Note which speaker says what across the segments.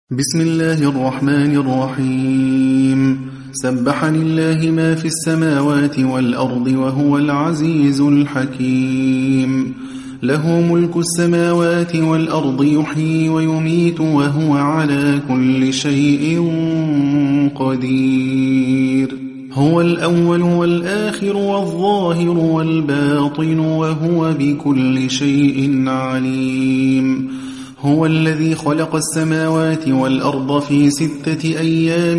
Speaker 1: بسم الله الرحمن الرحيم. سبح لله ما في السماوات والأرض وهو العزيز الحكيم. له ملك السماوات والأرض يحيي ويميت وهو على كل شيء قدير. هو الأول والآخر والظاهر والباطن وهو بكل شيء عليم. هو الذي خلق السماوات والأرض في 6 أيام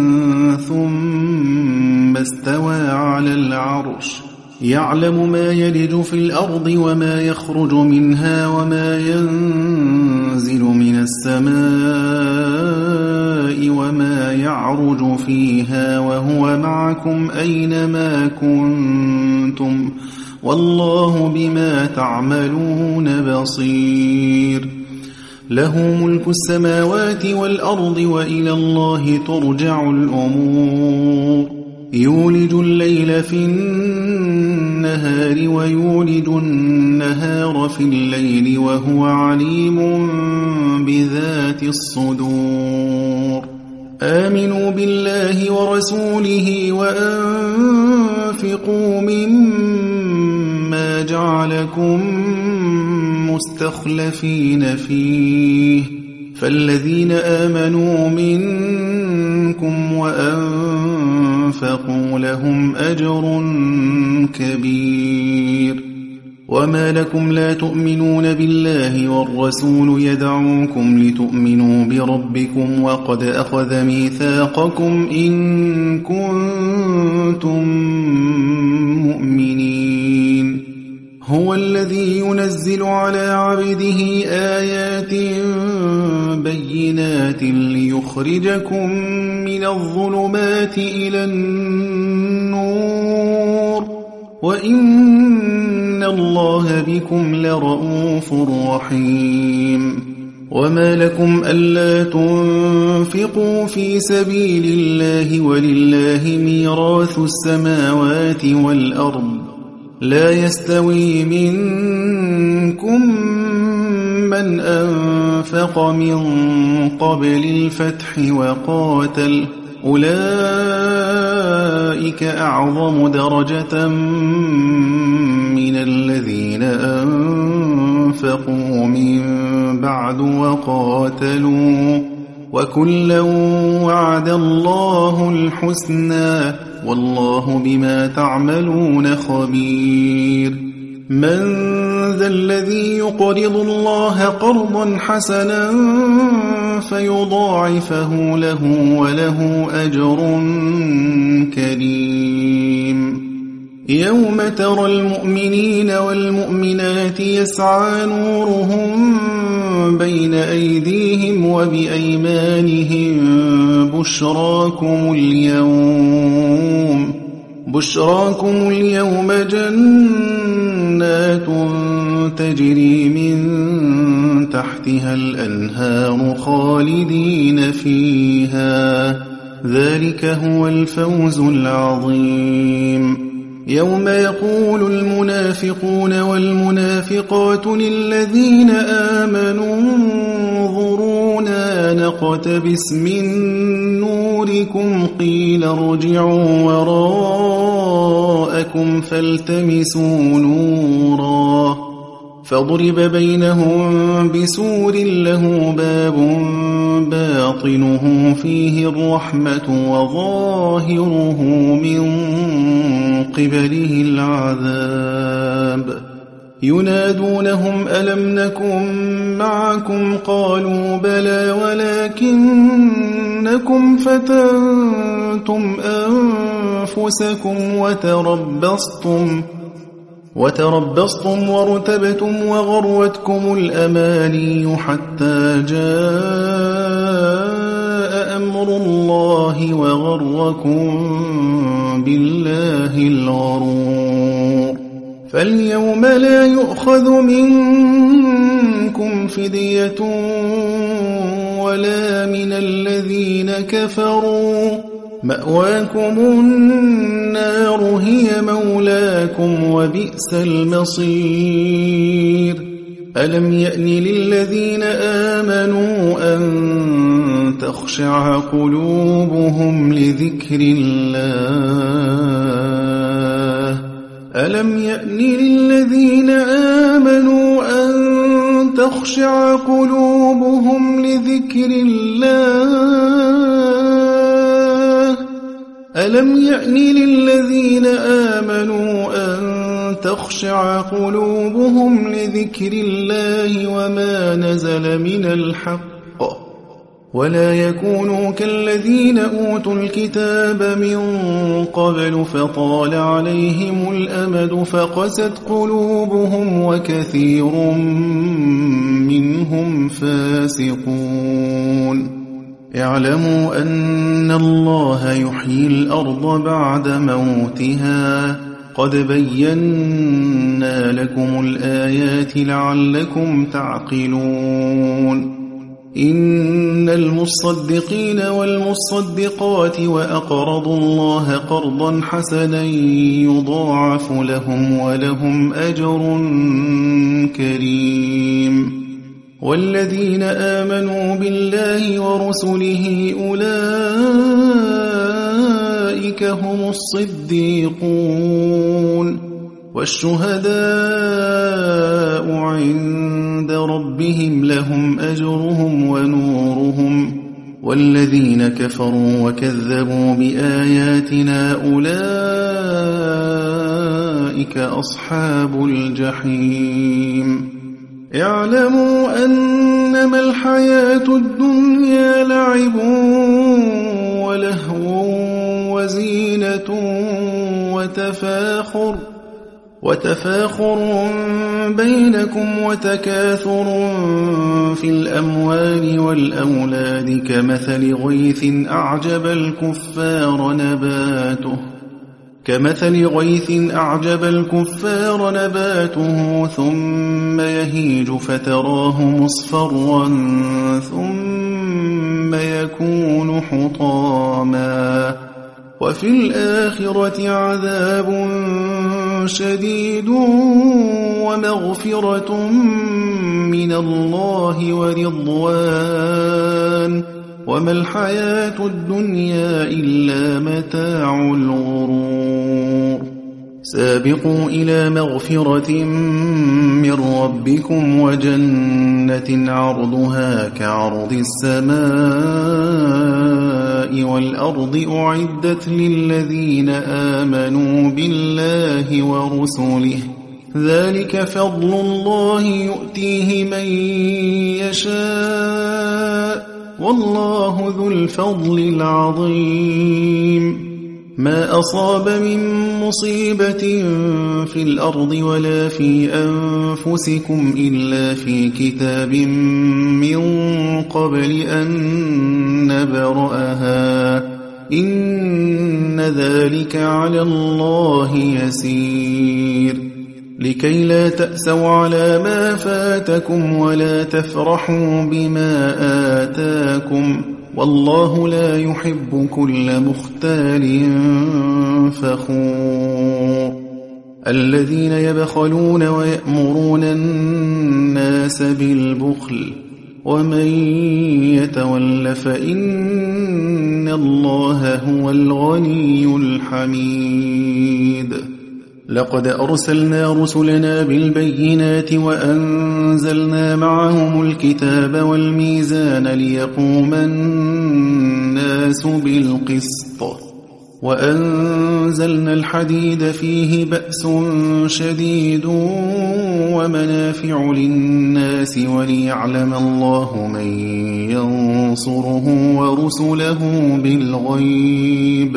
Speaker 1: ثم استوى على العرش يعلم ما يلج في الأرض وما يخرج منها وما ينزل من السماء وما يعرج فيها وهو معكم أينما كنتم والله بما تعملون بصير. له ملك السماوات والأرض وإلى الله ترجع الأمور. يولج الليل في النهار ويولج النهار في الليل وهو عليم بذات الصدور. آمنوا بالله ورسوله وأنفقوا مما جعلكم مستخلفين فيه فالذين آمنوا منكم وأنفقوا لهم أجر كبير. وما لكم لا تؤمنون بالله والرسول يدعوكم لتؤمنوا بربكم وقد أخذ ميثاقكم إن كنتم مؤمنين. هو الذي ينزل على عبده آيات بينات ليخرجكم من الظلمات إلى النور وإن الله بكم لرؤوف رحيم. وما لكم ألا تنفقوا في سبيل الله ولله ميراث السماوات والأرض لا يستوي منكم من أنفق من قبل الفتح وقاتل أولئك أعظم درجة من الذين أنفقوا من بعد وقاتلوا وكلا وعد الله الحسنى والله بما تعملون خبير. من ذا الذي يقرض الله قرضا حسنا فيضاعفه له وله أجر كريم. يوم ترى المؤمنين والمؤمنات يسعى نورهم بين أيديهم وبأيمانهم بشراكم اليوم جنات تجري من تحتها الأنهار خالدين فيها ذلك هو الفوز العظيم. يوم يقول المنافقون والمنافقات للذين آمنوا انظرونا نقتبس من نوركم قيل ارجعوا وراءكم فالتمسوا نورا فضرب بينهم بسور له باب باطنه فيه الرحمة وظاهره من قبله العذاب. ينادونهم ألم نكن معكم قالوا بلى ولكنكم فتنتم أنفسكم وتربصتم وارتبتم وغرتكم الأماني حتى جاء أمر الله وغركم بالله الغرور. فاليوم لا يؤخذ منكم فدية ولا من الذين كفروا مأواكم النار هي مولاكم وبئس المصير. ألم يأن للذين آمنوا أن تخشع قلوبهم لذكر الله. ألم يأن للذين آمنوا أن تخشع قلوبهم لذكر الله. ألم يأن للذين آمنوا أن تخشع قلوبهم لذكر الله وما نزل من الحق ولا يكونوا كالذين أوتوا الكتاب من قبل فطال عليهم الأمد فقست قلوبهم وكثير منهم فاسقون. اعلموا أن الله يحيي الأرض بعد موتها قد بينا لكم الآيات لعلكم تعقلون. إن المصدقين والمصدقات وأقرضوا الله قرضا حسنا يضاعف لهم ولهم أجر كريم. والذين آمنوا بالله ورسله أولئك هم الصديقون والشهداء عند ربهم لهم أجرهم ونورهم. والذين كفروا وكذبوا بآياتنا أولئك أصحاب الجحيم. اعلموا أنما الحياة الدنيا لعب ولهو وزينة وتفاخر بينكم وتكاثر في الأموال والأولاد كمثل غيث أعجب الكفار نباته ثم يهيج فتراه مصفرا ثم يكون حطاما وفي الآخرة عذاب شديد ومغفرة من الله ورضوان وما الحياة الدنيا إلا متاع الغرور. سابقوا إلى مغفرة من ربكم وجنة عرضها كعرض السماء والأرض أعدت للذين آمنوا بالله ورسله ذلك فضل الله يؤتيه من يشاء والله ذو الفضل العظيم. ما أصاب من مصيبة في الأرض ولا في أنفسكم إلا في كتاب من قبل أن نبرأها إن ذلك على الله يسير. لكي لا تأسوا على ما فاتكم ولا تفرحوا بما آتاكم والله لا يحب كل مختال فخور. الذين يبخلون ويأمرون الناس بالبخل ومن يتول فإن الله هو الغني الحميد. لقد أرسلنا رسلنا بالبينات وأنزلنا معهم الكتاب والميزان ليقوم الناس بالقسط وأنزلنا الحديد فيه بأس شديد ومنافع للناس وليعلم الله من ينصره ورسله بالغيب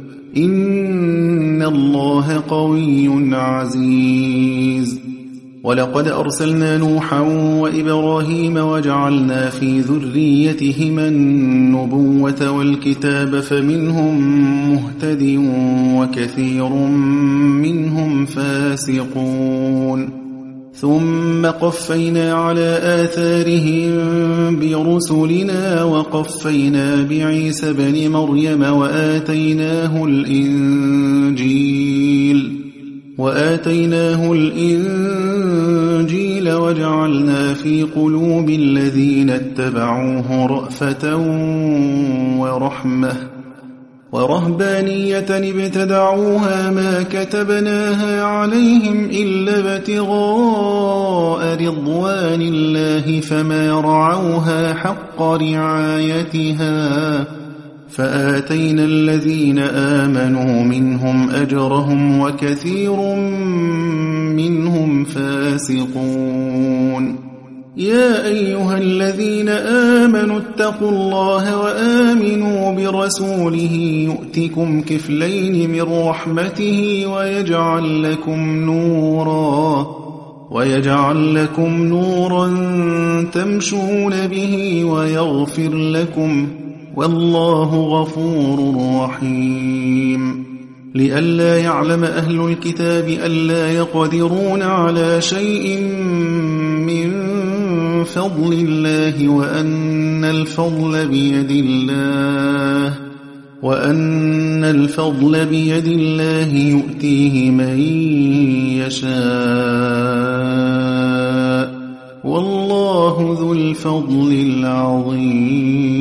Speaker 1: إن الله قوي عزيز. ولقد أرسلنا نوحا وإبراهيم وجعلنا في ذريتهما النبوة والكتاب فمنهم مهتد وكثير منهم فاسقون. ثم قفينا على آثارهم برسلنا وقفينا بعيسى بن مريم وآتيناه الإنجيل وآتيناه الإنجيل وجعلنا في قلوب الذين اتبعوه رأفة ورحمة ورهبانية ابتدعوها ما كتبناها عليهم إلا ابتغاء رضوان الله فما رعوها حق رعايتها فآتينا الذين آمنوا منهم أجرهم وكثير منهم فاسقون يا أيها الذين آمنوا اتقوا الله وآمنوا برسوله يؤتكم كفلين من رحمته ويجعل لكم نورا تمشون به ويغفر لكم والله غفور رحيم لئلا يعلم أهل الكتاب ألا يقدرون على شيء من فضل الله وأن الفضل بيد الله يؤتيه من يشاء والله ذو الفضل العظيم